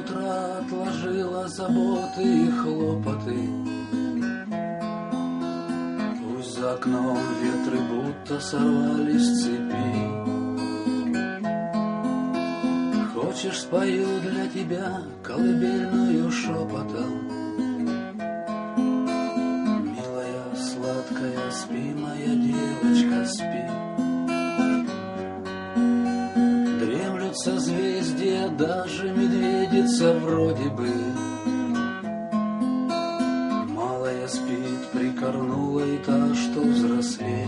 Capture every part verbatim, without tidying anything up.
утра отложила заботы и хлопоты. Пусть за окном ветры будто сорвались с цепи. Хочешь, спою для тебя колыбельную шепотом? Милая, сладкая, спи, моя девочка, спи. Дремлют созвездия, даже медведица вроде бы. Малая спит, прикорнула и та, что взрослей.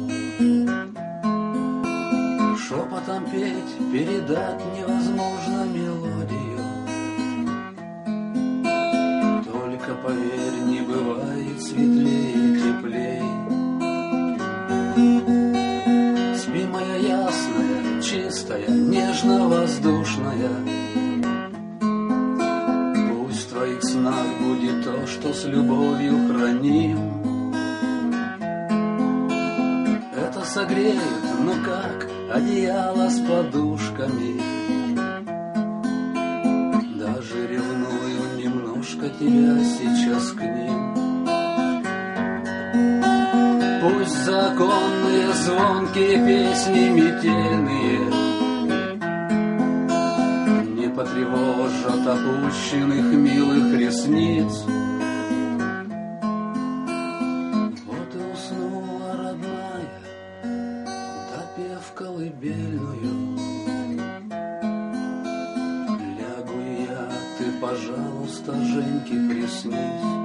Шепотом петь, передать невозможно мелодию. Только поверь, не бывает светлее и теплей. Спи, моя ясная, чистая, нежно-воздушная. Пусть в твоих снах будет то, что с любовью храним. Это согреет, ну как одеяло с подушками. Даже ревную немножко тебя сейчас к ним. Пусть законные звонкие песни метельные не потревожат опущенных милых ресниц. Вот и уснула родная, допев колыбельную. Лягу я, ты, пожалуйста, Женьке, приснись.